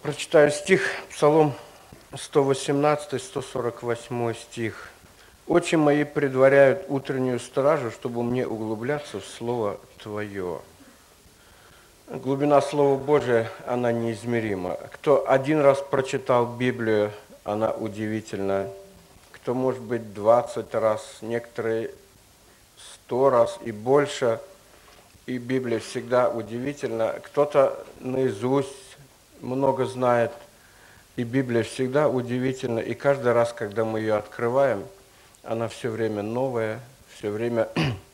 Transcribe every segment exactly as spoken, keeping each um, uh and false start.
Прочитаю стих, Псалом сто восемнадцатый, сто сорок восьмой стих. «Очи мои предваряют утреннюю стражу, чтобы мне углубляться в Слово Твое». Глубина Слова Божия, она неизмерима. Кто один раз прочитал Библию, она удивительна. Кто, может быть, двадцать раз, некоторые сто раз и больше. И Библия всегда удивительна. Кто-то наизусть много знает, и Библия всегда удивительна. И каждый раз, когда мы ее открываем, она все время новая, все время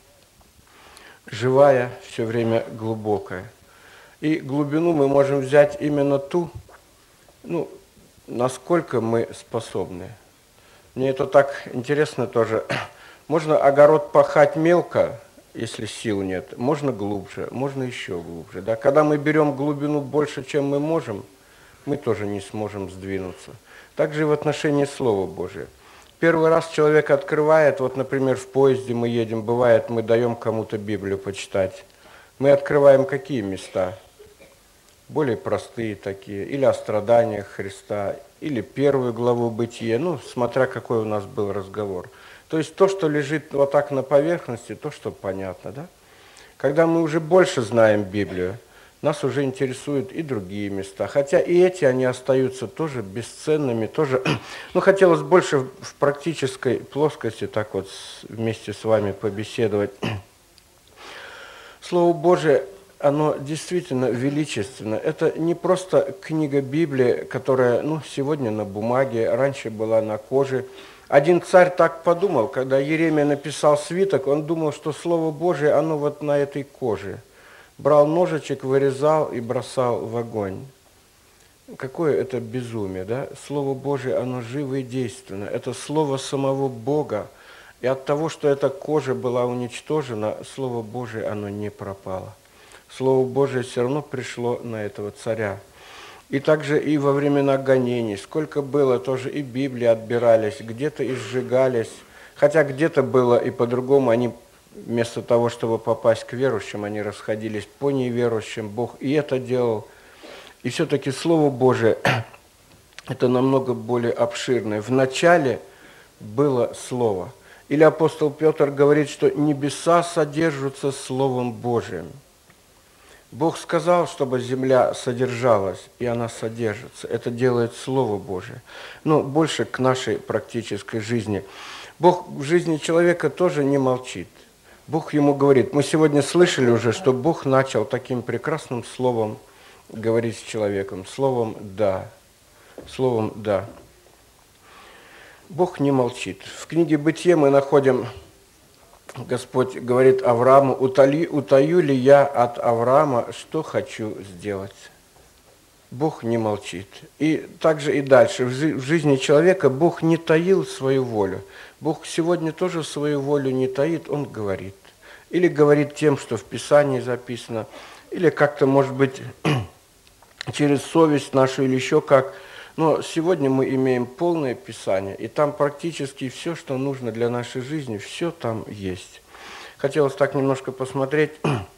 живая, все время глубокая. И глубину мы можем взять именно ту, ну, насколько мы способны. Мне это так интересно тоже. Можно огород пахать мелко, если сил нет, можно глубже, можно еще глубже. Да? Когда мы берем глубину больше, чем мы можем, мы тоже не сможем сдвинуться. Так же и в отношении Слова Божия. Первый раз человек открывает, вот, например, в поезде мы едем, бывает, мы даем кому-то Библию почитать. Мы открываем какие места? Более простые такие, или о страданиях Христа, или первую главу Бытия, ну, смотря какой у нас был разговор. То есть то, что лежит вот так на поверхности, то, что понятно, да? Когда мы уже больше знаем Библию, нас уже интересуют и другие места. Хотя и эти, они остаются тоже бесценными, тоже, ну, хотелось больше в практической плоскости так вот вместе с вами побеседовать. Слово Божие, оно действительно величественно. Это не просто книга Библии, которая, ну, сегодня на бумаге, раньше была на коже. Один царь так подумал, когда Иеремия написал свиток, он думал, что Слово Божие, оно вот на этой коже. Брал ножичек, вырезал и бросал в огонь. Какое это безумие, да? Слово Божие, оно живо и действенно. Это Слово самого Бога. И от того, что эта кожа была уничтожена, Слово Божие, оно не пропало. Слово Божие все равно пришло на этого царя. И также и во времена гонений, сколько было, тоже и Библии отбирались, где-то и сжигались, хотя где-то было и по-другому, они вместо того, чтобы попасть к верующим, они расходились по неверующим, Бог и это делал. И все-таки Слово Божие, это намного более обширное. Вначале было Слово. Или апостол Петр говорит, что небеса содержатся Словом Божиим. Бог сказал, чтобы земля содержалась, и она содержится. Это делает Слово Божие. Но больше к нашей практической жизни. Бог в жизни человека тоже не молчит. Бог ему говорит. Мы сегодня слышали уже, что Бог начал таким прекрасным словом говорить с человеком. Словом «да». Словом «да». Бог не молчит. В книге «Бытие» мы находим... Господь говорит Аврааму, утали, утаю ли я от Авраама, что хочу сделать. Бог не молчит. И также и дальше, в жизни человека Бог не таил свою волю. Бог сегодня тоже свою волю не таит, Он говорит. Или говорит тем, что в Писании записано, или как-то, может быть, через совесть нашу, или еще как. Но сегодня мы имеем полное Писание, и там практически все, что нужно для нашей жизни, все там есть. Хотелось так немножко посмотреть.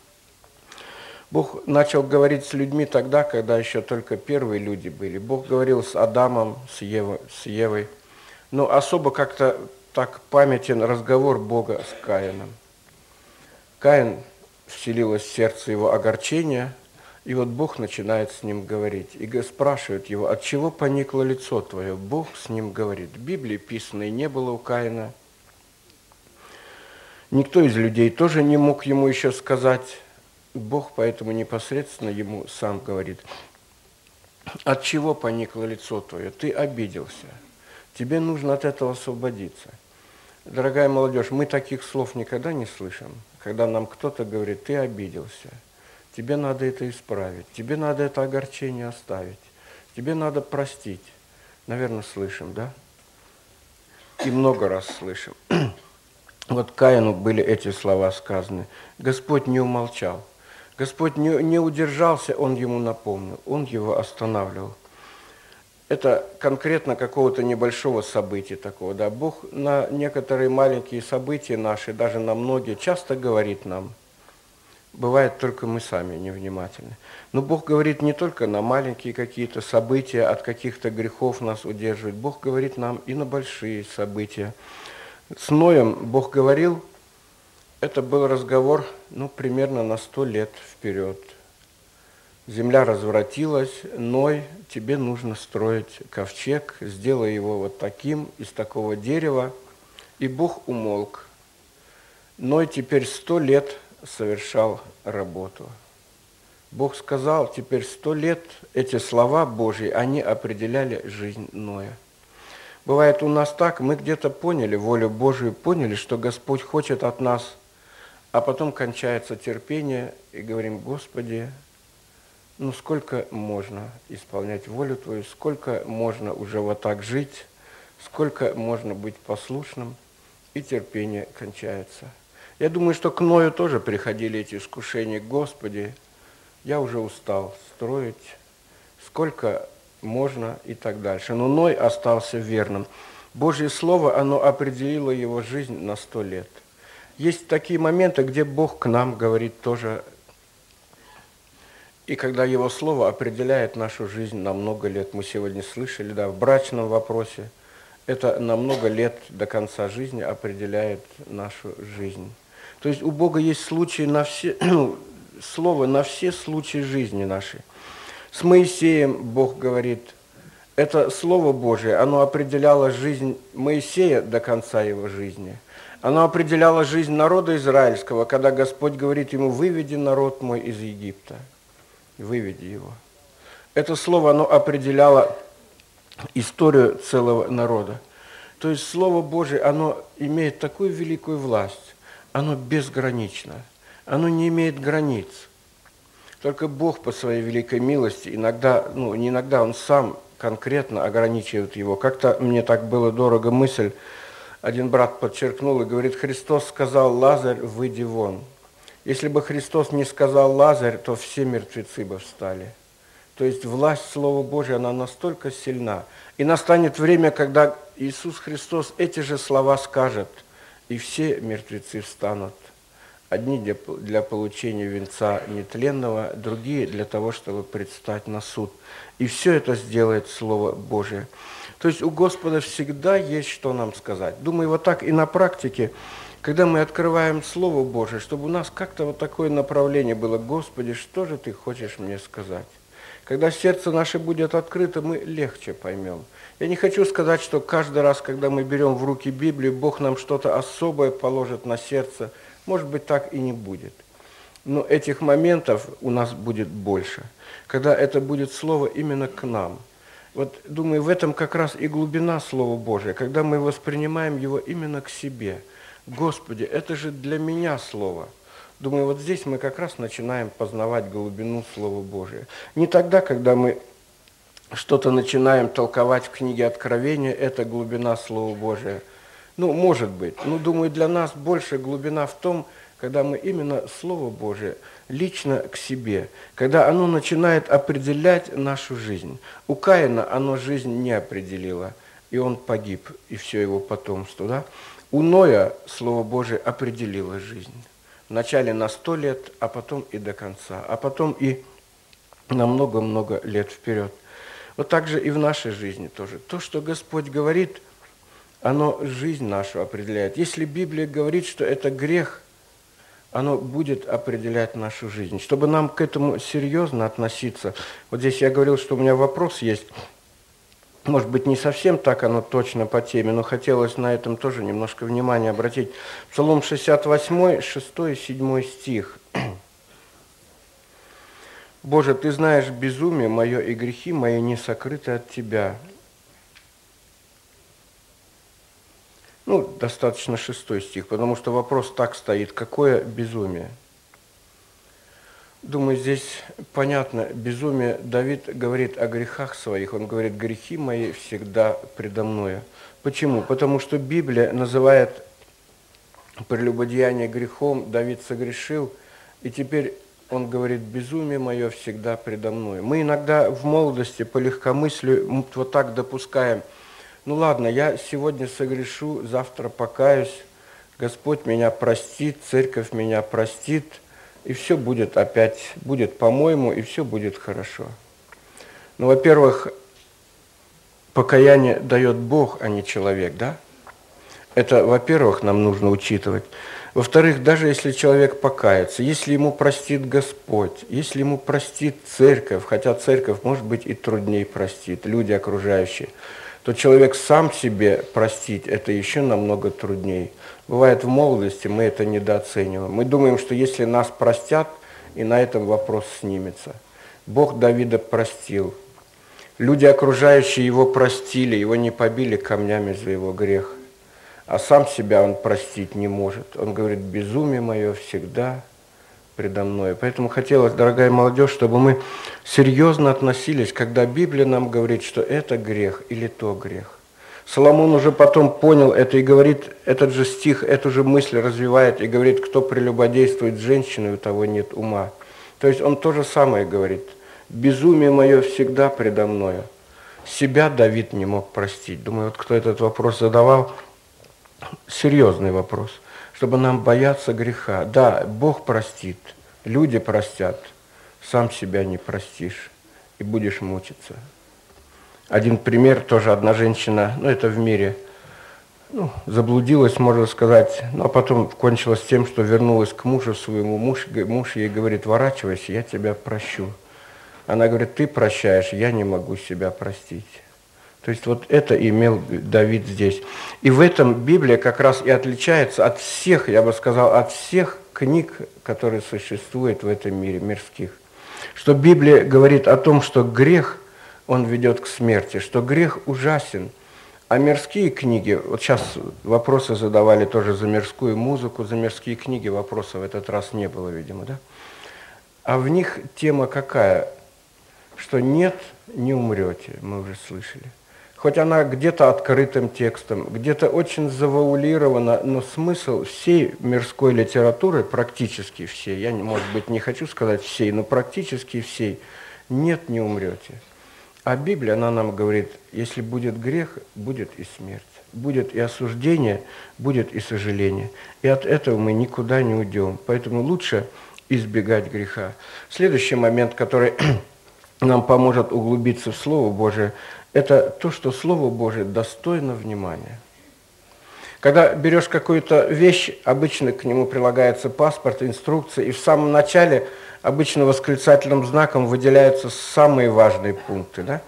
Бог начал говорить с людьми тогда, когда еще только первые люди были. Бог говорил с Адамом, с Евой. С Евой. Но особо как-то так памятен разговор Бога с Каином. Каин, вселилось в сердце его огорчение. И вот Бог начинает с ним говорить. И спрашивает его, от чего поникло лицо твое? Бог с ним говорит. В Библии писано, и не было у Каина. Никто из людей тоже не мог ему еще сказать. Бог поэтому непосредственно ему сам говорит. От чего поникло лицо твое? Ты обиделся. Тебе нужно от этого освободиться. Дорогая молодежь, мы таких слов никогда не слышим, когда нам кто-то говорит, ты обиделся. Тебе надо это исправить, тебе надо это огорчение оставить, тебе надо простить. Наверное, слышим, да? И много раз слышим. Вот Каину были эти слова сказаны. Господь не умолчал. Господь не, не удержался, Он ему напомнил, Он его останавливал. Это конкретно какого-то небольшого события такого, да? Бог на некоторые маленькие события наши, даже на многие, часто говорит нам. Бывает, только мы сами невнимательны. Но Бог говорит не только на маленькие какие-то события, от каких-то грехов нас удерживает. Бог говорит нам и на большие события. С Ноем Бог говорил, это был разговор, ну, примерно на сто лет вперед. Земля развратилась, Ной, тебе нужно строить ковчег, сделай его вот таким, из такого дерева. И Бог умолк. Ной теперь сто лет совершал работу. Бог сказал, теперь сто лет эти слова Божьи, они определяли жизнь Ноя. Бывает у нас так, мы где-то поняли волю Божию, поняли, что Господь хочет от нас, а потом кончается терпение, и говорим, Господи, ну сколько можно исполнять волю Твою, сколько можно уже вот так жить, сколько можно быть послушным, и терпение кончается. Я думаю, что к Ною тоже приходили эти искушения. Господи, я уже устал строить, сколько можно и так дальше. Но Ной остался верным. Божье Слово, оно определило его жизнь на сто лет. Есть такие моменты, где Бог к нам говорит тоже, и когда Его Слово определяет нашу жизнь на много лет. Мы сегодня слышали, да, в брачном вопросе, это на много лет до конца жизни определяет нашу жизнь. То есть у Бога есть случаи на все, ну, слово на все случаи жизни нашей. С Моисеем Бог говорит, это Слово Божие, оно определяло жизнь Моисея до конца его жизни. Оно определяло жизнь народа израильского, когда Господь говорит ему, выведи народ мой из Египта, выведи его. Это слово, оно определяло историю целого народа. То есть Слово Божие, оно имеет такую великую власть, оно безгранично, оно не имеет границ. Только Бог по своей великой милости, иногда, ну не иногда, Он сам конкретно ограничивает его. Как-то мне так было дорого мысль, один брат подчеркнул и говорит, Христос сказал, Лазарь, выйди вон. Если бы Христос не сказал Лазарь, то все мертвецы бы встали. То есть власть Слова Божия, она настолько сильна. И настанет время, когда Иисус Христос эти же слова скажет, и все мертвецы встанут. Одни для, для получения венца нетленного, другие для того, чтобы предстать на суд. И все это сделает Слово Божие. То есть у Господа всегда есть что нам сказать. Думаю, вот так и на практике, когда мы открываем Слово Божие, чтобы у нас как-то вот такое направление было, Господи, что же Ты хочешь мне сказать? Когда сердце наше будет открыто, мы легче поймем. Я не хочу сказать, что каждый раз, когда мы берем в руки Библию, Бог нам что-то особое положит на сердце. Может быть, так и не будет. Но этих моментов у нас будет больше, когда это будет слово именно к нам. Вот, думаю, в этом как раз и глубина Слова Божия, когда мы воспринимаем его именно к себе. Господи, это же для меня слово. Думаю, вот здесь мы как раз начинаем познавать глубину Слова Божия. Не тогда, когда мы что-то начинаем толковать в книге Откровения, это глубина Слова Божия. Ну, может быть. Но, думаю, для нас больше глубина в том, когда мы именно Слово Божие лично к себе, когда оно начинает определять нашу жизнь. У Каина оно жизнь не определило, и он погиб, и все его потомство. Да? У Ноя Слово Божие определило жизнь. Вначале на сто лет, а потом и до конца, а потом и на много-много лет вперед. Вот так же и в нашей жизни тоже. То, что Господь говорит, оно жизнь нашу определяет. Если Библия говорит, что это грех, оно будет определять нашу жизнь. Чтобы нам к этому серьезно относиться, вот здесь я говорил, что у меня вопрос есть, может быть, не совсем так оно точно по теме, но хотелось на этом тоже немножко внимания обратить. Псалом шестьдесят восемь, шестой и седьмой стих. «Боже, Ты знаешь безумие мое, и грехи мои не сокрыты от Тебя». Ну, достаточно шестой стих, потому что вопрос так стоит, какое безумие? Думаю, здесь понятно, безумие. Давид говорит о грехах своих, он говорит, грехи мои всегда предо мною. Почему? Потому что Библия называет прелюбодеяние грехом, Давид согрешил, и теперь он говорит, безумие мое всегда предо мною. Мы иногда в молодости по легкомыслию вот так допускаем, ну ладно, я сегодня согрешу, завтра покаюсь, Господь меня простит, церковь меня простит, и все будет опять, будет по-моему, и все будет хорошо. Ну, во-первых, покаяние дает Бог, а не человек, да? Это, во-первых, нам нужно учитывать. Во-вторых, даже если человек покается, если ему простит Господь, если ему простит церковь, хотя церковь, может быть, и труднее простит, люди окружающие, то человек сам себе простить, это еще намного труднее. Бывает, в молодости мы это недооцениваем. Мы думаем, что если нас простят, и на этом вопрос снимется. Бог Давида простил. Люди, окружающие его, простили, его не побили камнями за его грех. А сам себя он простить не может. Он говорит: безумие мое всегда предо мной. Поэтому хотелось, дорогая молодежь, чтобы мы серьезно относились, когда Библия нам говорит, что это грех или то грех. Соломон уже потом понял это и говорит, этот же стих, эту же мысль развивает и говорит: кто прелюбодействует с женщиной, у того нет ума. То есть он то же самое говорит: безумие мое всегда предо мною. Себя Давид не мог простить. Думаю, вот кто этот вопрос задавал, серьезный вопрос, чтобы нам бояться греха. Да, Бог простит, люди простят, сам себя не простишь и будешь мучиться. Один пример, тоже одна женщина, ну это в мире, ну, заблудилась, можно сказать, но потом кончилось тем, что вернулась к мужу своему, муж, муж ей говорит: ворачивайся, я тебя прощу. Она говорит: ты прощаешь, я не могу себя простить. То есть вот это имел Давид здесь. И в этом Библия как раз и отличается от всех, я бы сказал, от всех книг, которые существуют в этом мире, мирских. Что Библия говорит о том, что грех, он ведет к смерти, что грех ужасен. А мирские книги, вот сейчас вопросы задавали тоже за мирскую музыку, за мирские книги вопросов в этот раз не было, видимо, да? А в них тема какая? Что нет, не умрете, мы уже слышали. Хоть она где-то открытым текстом, где-то очень завуалирована, но смысл всей мирской литературы, практически всей, я, может быть, не хочу сказать всей, но практически всей, нет, не умрете. А Библия, она нам говорит, если будет грех, будет и смерть, будет и осуждение, будет и сожаление. И от этого мы никуда не уйдем, поэтому лучше избегать греха. Следующий момент, который нам поможет углубиться в Слово Божие, это то, что Слово Божие достойно внимания. Когда берешь какую-то вещь, обычно к нему прилагается паспорт, инструкция, и в самом начале обычно восклицательным знаком выделяются самые важные пункты. Да?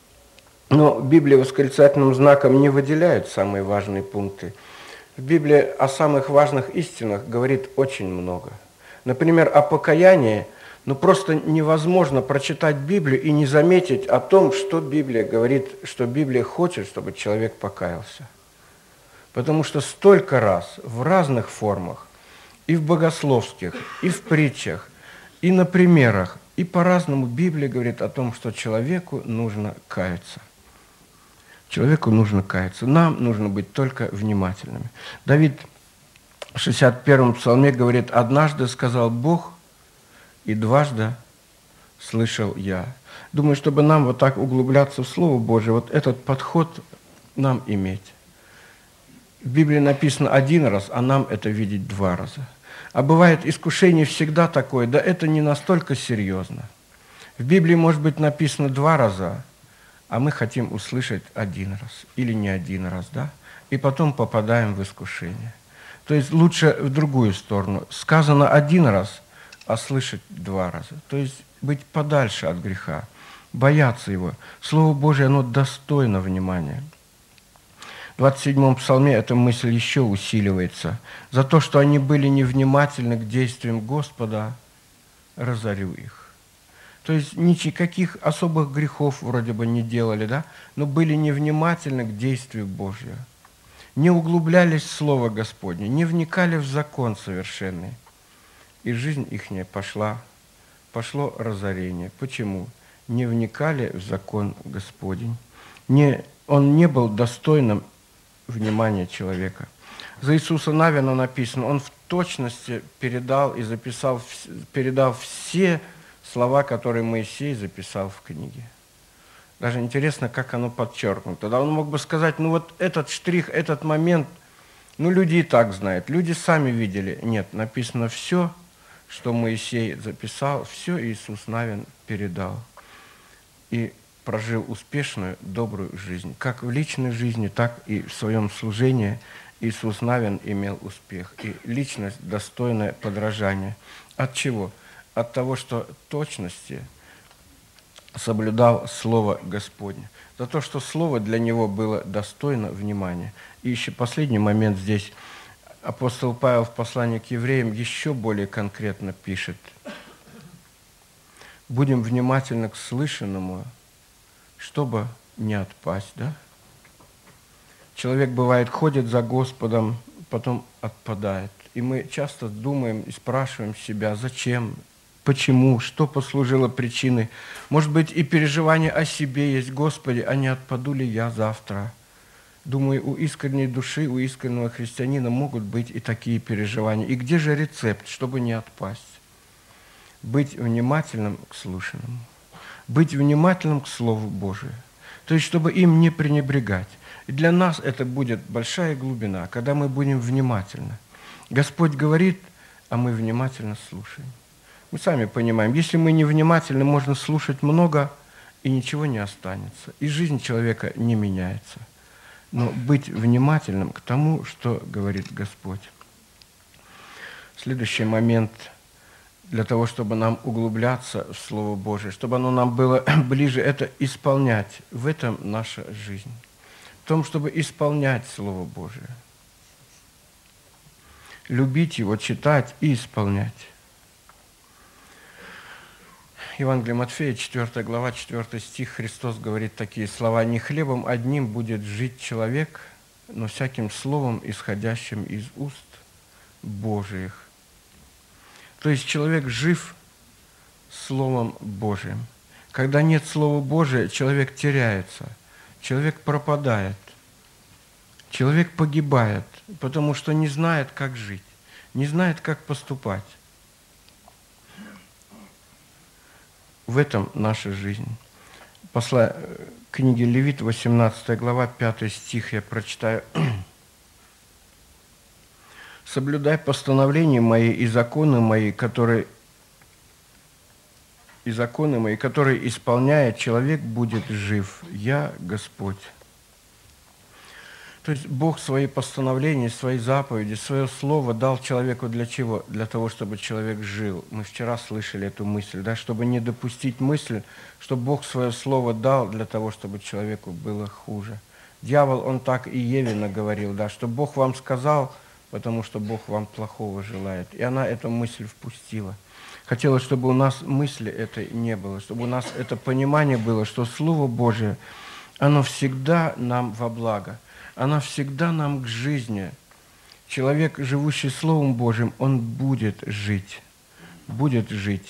Но Библия восклицательным знаком не выделяет самые важные пункты. В Библии о самых важных истинах говорит очень много. Например, о покаянии. Ну, просто невозможно прочитать Библию и не заметить о том, что Библия говорит, что Библия хочет, чтобы человек покаялся. Потому что столько раз в разных формах, и в богословских, и в притчах, и на примерах, и по-разному Библия говорит о том, что человеку нужно каяться. Человеку нужно каяться. Нам нужно быть только внимательными. Давид в шестьдесят первом псалме говорит: «Однажды сказал Бог, и дважды слышал я». Думаю, чтобы нам вот так углубляться в Слово Божие, вот этот подход нам иметь. В Библии написано один раз, а нам это видеть два раза. А бывает искушение всегда такое, да это не настолько серьезно. В Библии может быть написано два раза, а мы хотим услышать один раз или не один раз, да? И потом попадаем в искушение. То есть лучше в другую сторону. Сказано один раз, а слышать два раза. То есть быть подальше от греха, бояться его. Слово Божие, оно достойно внимания. В двадцать седьмом псалме эта мысль еще усиливается. «За то, что они были невнимательны к действиям Господа, разорю их». То есть никаких особых грехов вроде бы не делали, да? Но были невнимательны к действию Божию. Не углублялись в Слово Господне, не вникали в закон совершенный. И жизнь их пошла, пошло разорение. Почему? Не вникали в закон Господень. Не, он не был достойным внимания человека. За Иисуса Навина написано, он в точности передал и записал, передал все слова, которые Моисей записал в книге. Даже интересно, как оно подчеркнуто. Тогда он мог бы сказать, ну вот этот штрих, этот момент, ну люди и так знают, люди сами видели. Нет, написано все, что Моисей записал, все Иисус Навин передал. И прожил успешную, добрую жизнь. Как в личной жизни, так и в своем служении Иисус Навин имел успех. И личность достойная подражания. От чего? От того, что точности соблюдал Слово Господне. За то, что Слово для него было достойно внимания. И еще последний момент здесь. Апостол Павел в послании к евреям еще более конкретно пишет. Будем внимательны к слышанному, чтобы не отпасть, да? Человек, бывает, ходит за Господом, потом отпадает. И мы часто думаем и спрашиваем себя, зачем, почему, что послужило причиной. Может быть, и переживание о себе есть, Господи, а не отпаду ли я завтра? Думаю, у искренней души, у искреннего христианина могут быть и такие переживания. И где же рецепт, чтобы не отпасть? Быть внимательным к слушанному. Быть внимательным к Слову Божию. То есть, чтобы им не пренебрегать. И для нас это будет большая глубина, когда мы будем внимательны. Господь говорит, а мы внимательно слушаем. Мы сами понимаем, если мы не внимательны, можно слушать много, и ничего не останется. И жизнь человека не меняется. Но быть внимательным к тому, что говорит Господь. Следующий момент – для того, чтобы нам углубляться в Слово Божие, чтобы оно нам было ближе, это исполнять. В этом наша жизнь. В том, чтобы исполнять Слово Божие. Любить его, читать и исполнять. Евангелие Матфея, четвёртая глава, четвёртый стих, Христос говорит такие слова. «Не хлебом одним будет жить человек, но всяким словом, исходящим из уст Божиих». То есть человек жив Словом Божиим. Когда нет Слова Божия, человек теряется, человек пропадает, человек погибает, потому что не знает, как жить, не знает, как поступать. В этом наша жизнь. Посла... Книги Левит, восемнадцатая глава, пятый стих я прочитаю. «Соблюдай постановления мои и законы мои, которые, и законы мои, которые исполняя, человек будет жив. Я Господь». То есть Бог свои постановления, свои заповеди, свое слово дал человеку для чего? Для того, чтобы человек жил. Мы вчера слышали эту мысль, да, чтобы не допустить мысль, что Бог свое слово дал для того, чтобы человеку было хуже. Дьявол, он так и Еве наговорил, да, что Бог вам сказал, потому что Бог вам плохого желает. И она эту мысль впустила. Хотела, чтобы у нас мысли этой не было, чтобы у нас это понимание было, что Слово Божие, оно всегда нам во благо, оно всегда нам к жизни. Человек, живущий Словом Божьим, он будет жить, будет жить.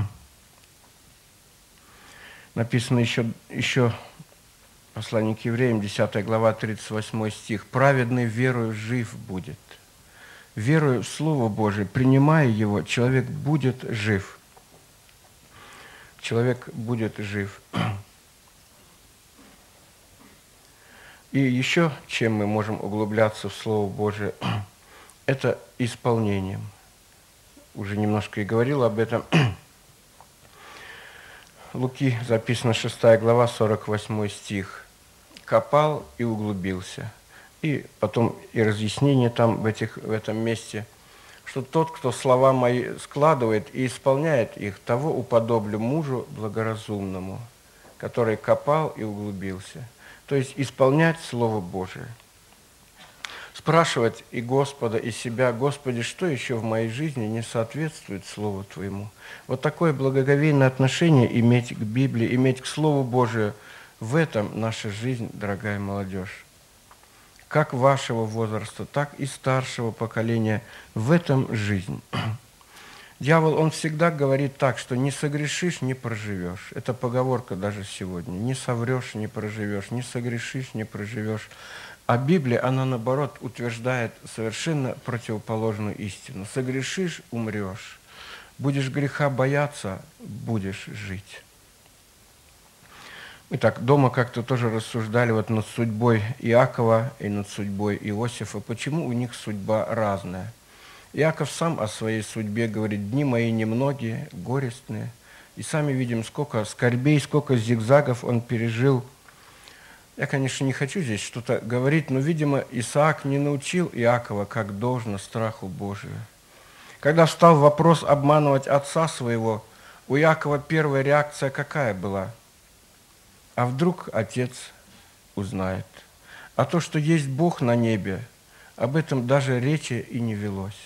Написано еще, еще послание к евреям, десятая глава, тридцать восьмой стих. «Праведный верою жив будет». Веруя в Слово Божие, принимая его, человек будет жив. Человек будет жив. И еще, чем мы можем углубляться в Слово Божие, это исполнением. Уже немножко и говорил об этом. Луки записано шестая глава, сорок восьмой стих. «Копал и углубился». И потом и разъяснение там в, этих, в этом месте, что тот, кто слова мои складывает и исполняет их, того уподоблю мужу благоразумному, который копал и углубился. То есть исполнять Слово Божие. Спрашивать и Господа, и себя: Господи, что еще в моей жизни не соответствует Слову Твоему? Вот такое благоговейное отношение иметь к Библии, иметь к Слову Божию. В этом наша жизнь, дорогая молодежь. Как вашего возраста, так и старшего поколения, в этом жизнь. Дьявол, он всегда говорит так, что не согрешишь, не проживешь. Это поговорка даже сегодня. Не соврешь, не проживешь, не согрешишь, не проживешь. А Библия, она наоборот утверждает совершенно противоположную истину. Согрешишь – умрешь. Будешь греха бояться – будешь жить. Мы так дома как-то тоже рассуждали вот над судьбой Иакова и над судьбой Иосифа. Почему у них судьба разная? Иаков сам о своей судьбе говорит: «Дни мои немногие, горестные». И сами видим, сколько скорбей, сколько зигзагов он пережил. Я, конечно, не хочу здесь что-то говорить, но, видимо, Исаак не научил Иакова, как должно, страху Божию. Когда встал вопрос обманывать отца своего, у Иакова первая реакция какая была? А вдруг отец узнает? А то, что есть Бог на небе, об этом даже речи и не велось.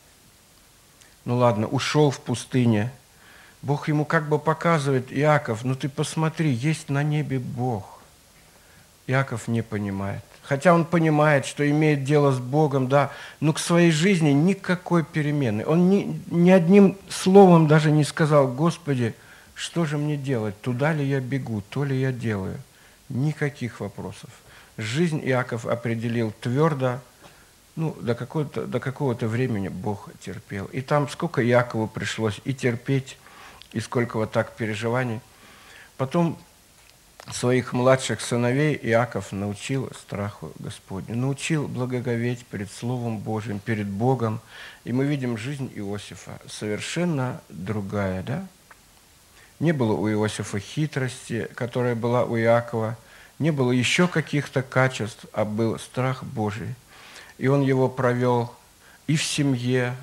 Ну ладно, ушел в пустыне. Бог ему как бы показывает: Иаков, ну ты посмотри, есть на небе Бог. Иаков не понимает. Хотя он понимает, что имеет дело с Богом, да, но к своей жизни никакой перемены. Он ни, ни одним словом даже не сказал: Господи, что же мне делать? Туда ли я бегу, то ли я делаю? Никаких вопросов. Жизнь Иаков определил твердо. Ну, до какого-то, до какого-то времени Бог терпел. И там сколько Иакову пришлось и терпеть, и сколько вот так переживаний. Потом своих младших сыновей Иаков научил страху Господню, научил благоговеть перед Словом Божьим, перед Богом. И мы видим жизнь Иосифа совершенно другая, да? Не было у Иосифа хитрости, которая была у Иакова, не было еще каких-то качеств, а был страх Божий. И он его провел и в семье,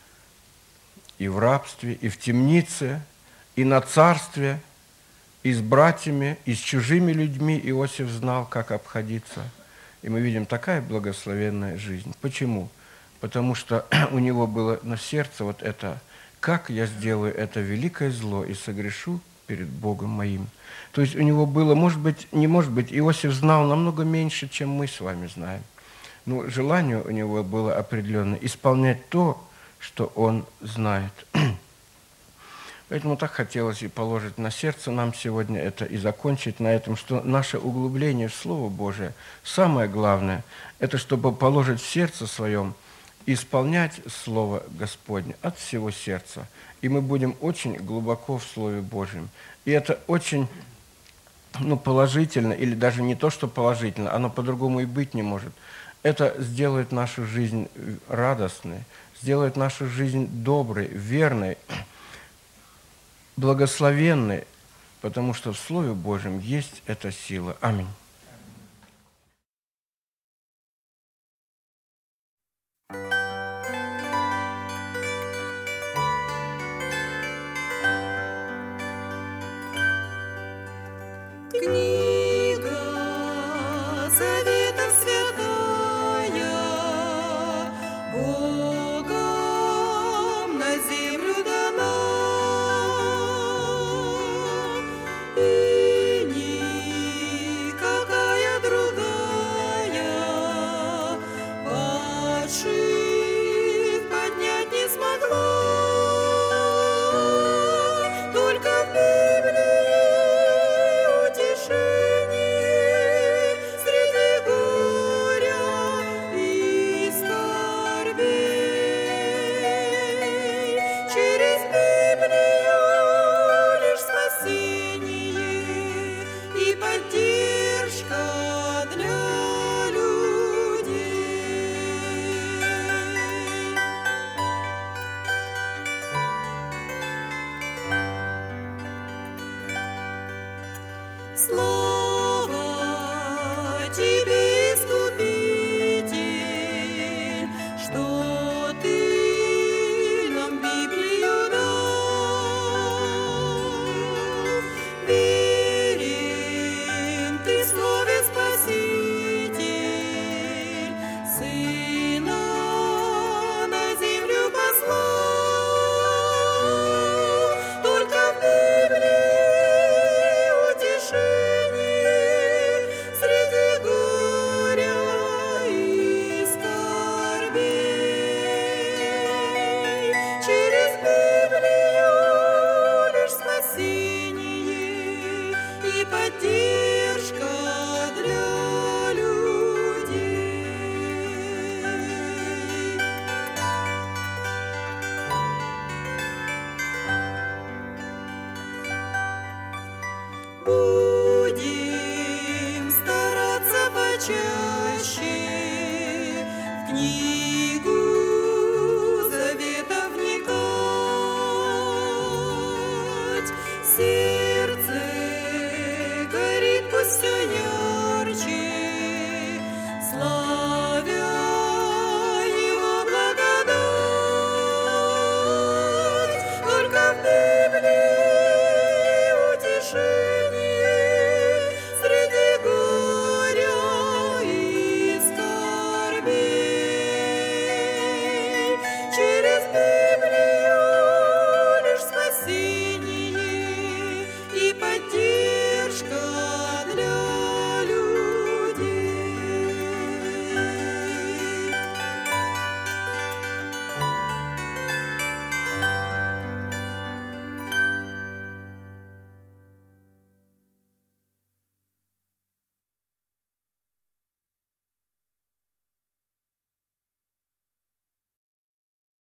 и в рабстве, и в темнице, и на царстве, и с братьями, и с чужими людьми Иосиф знал, как обходиться. И мы видим такая благословенная жизнь. Почему? Потому что у него было на сердце вот это: как я сделаю это великое зло и согрешу перед Богом моим. То есть у него было, может быть, не может быть, Иосиф знал намного меньше, чем мы с вами знаем. Но желание у него было определенное – исполнять то, что он знает. Поэтому так хотелось и положить на сердце нам сегодня это, и закончить на этом, что наше углубление в Слово Божие, самое главное, это чтобы положить в сердце своем, исполнять Слово Господне от всего сердца. И мы будем очень глубоко в Слове Божьем. И это очень, ну, положительно, или даже не то, что положительно, оно по-другому и быть не может. Это сделает нашу жизнь радостной, сделает нашу жизнь доброй, верной, благословенной, потому что в Слове Божьем есть эта сила. Аминь. Слава тебе!